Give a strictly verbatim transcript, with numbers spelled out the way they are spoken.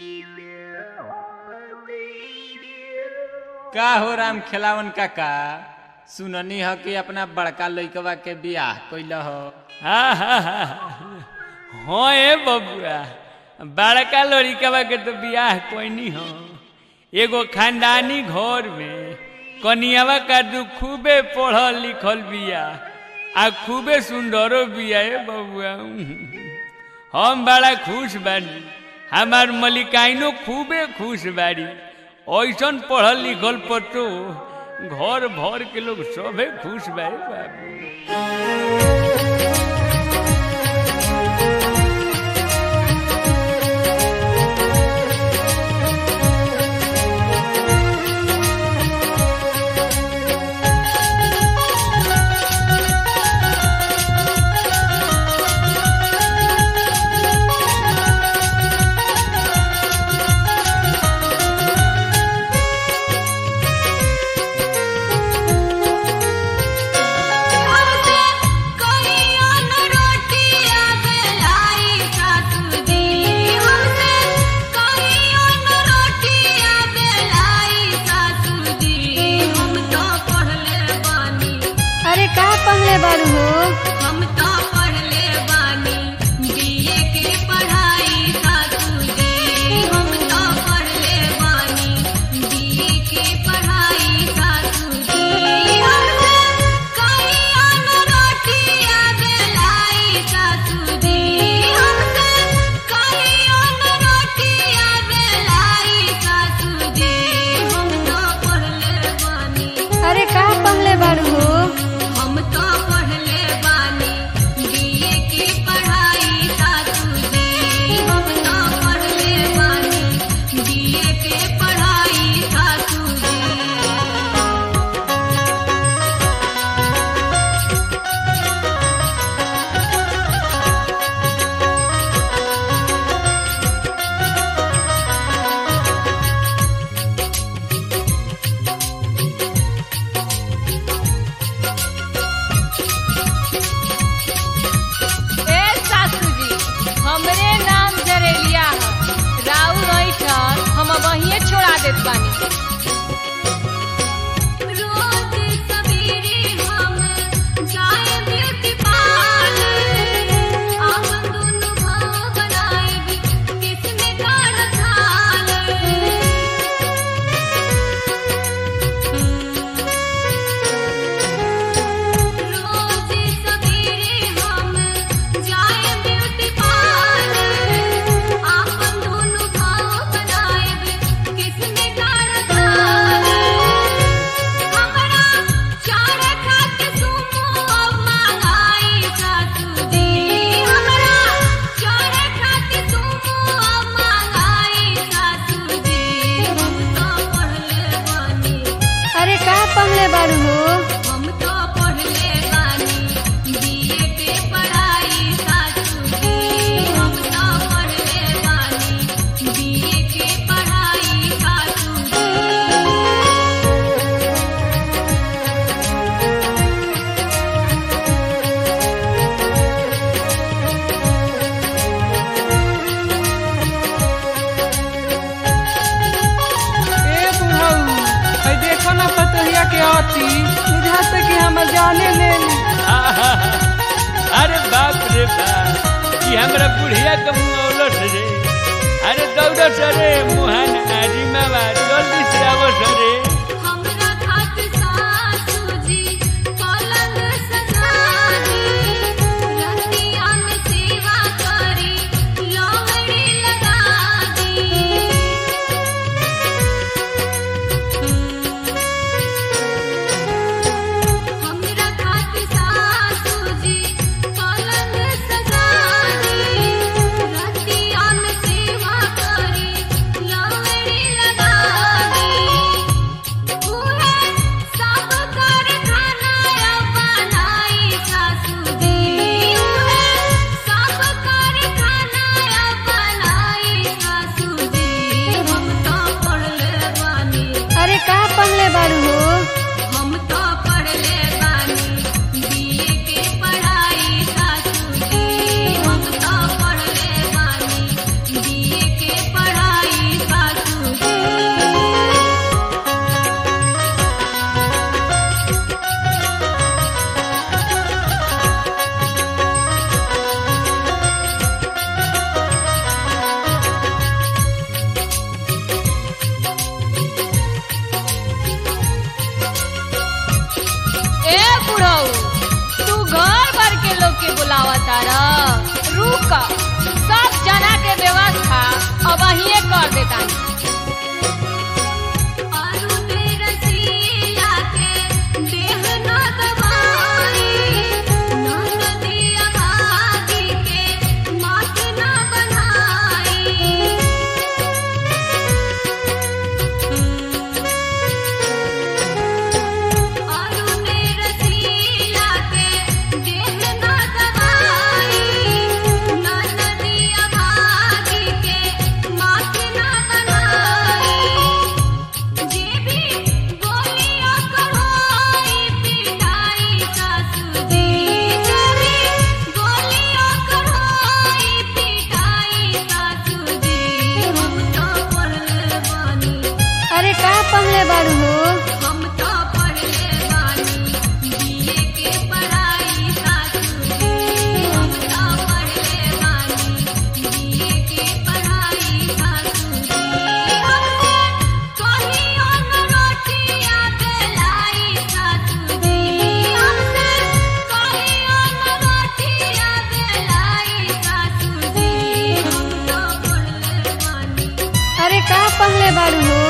का हो राम खिलावन काका, सुननी हो कि अपना बड़का लइकवा के बियाह कइल हो। हाँ हाँ हाँ ए बबुआ, बड़का लड़िकवा के तो बियाह कोई हो। एगो खानदानी घर में कनियावा का दू खूबे पढ़ल लिखल बिया आ खूबे सुंदरो बिया ए बबुआ। हम बड़ा खुश बानी, हमार मलिकाइनो खूबे खुश बाड़ी। ऐसन पढ़ल लिखल पर तो घर भर के लोग सबे खुश बा बाबू। पढ़ले बारू हो, हम तो पढ़ले बानी बीए के पढ़ाई सासू जी। हम तो पढ़ले बानी बीए के पढ़ाई सासू जी। हमसे कहियो न रोटिया बेलाई सासू जी। हमसे कहियो न रोटिया बेलाई सासू जी। हम तो पढ़ले बानी। अरे का पढ़ले बारू हो, हम तो पढ़ले बानी बीए की पढ़ाई सासू जी। हम तो पढ़ले बानी बीए के पढ़ाई सासू जी। हमरे नाम जरेलिया है, राउ रईठन हम वहीं छोड़ा देत बानी। रोज सवेरे हम जाए ब्यूटी पार्लर, आपन दुनु भाव बनाएगी किसने कान झालर। रोज सवेरे हम जाए ब्यूटी पार्लर, आपन दुनु भाव बनाएगी किसने कान झालर। हमरा चारे खाते सुमो महंगाई सासू जी। हमरा चारे खाते सुमो महंगाई सासू जी। हम तो पढ़ले बानी। अरे का पढ़ले बारू हो, हम तो पढ़ले बानी बीए के पढ़ाई सासू जी। हम तो पढ़ले बानी बीए के पढ़ाई सासू जी। ए बुढ़ऊ, हई देखो ना पतहिया के आती तुझा से कि हम जाने ले ली। आहा, अरे बाप रे बाप, ये हमरा बुढ़िया के मुँह औलस रे। अरे दौड़ सरे मुहान आरी मावा, जल्दी से आवो सरे। हमरा खातिर सासू जी पलंग सजा दी, रतिया में सेवा करी लोहड़ी लगा दी। हमरा खातिर सासू जी पलंग सजा दी, रतिया में तारा रुक सब जना के व्यवस्था अब अहिए कर देतानी। आलू तेरा सीला के देह ना दबाई, ना नदिया भागी के माथ ना बनाई। आलू तेरा सीला के देह ना दबाई, ना नदिया भागी के माथ ना बनाई। जे भी गोलियां कढ़ाई पिटाई सासू जी, जे भी गोलियां कढ़ाई पिटाई सासू जी, हम तो पढ़ले बानी, अरे का पहले बारू हो हम तो पढ़ले बानी बीए के पढ़ाई सासू जी, हम तो पढ़ले बानी बीए के पढ़ाई सासू जी। हमसे कहियो न रोटियां बेलाई सासू जी, हमसे कहियो न रोटियां बेलाई सासू जी, हम तो पढ़ले बानी। अरे का पहले बारू हो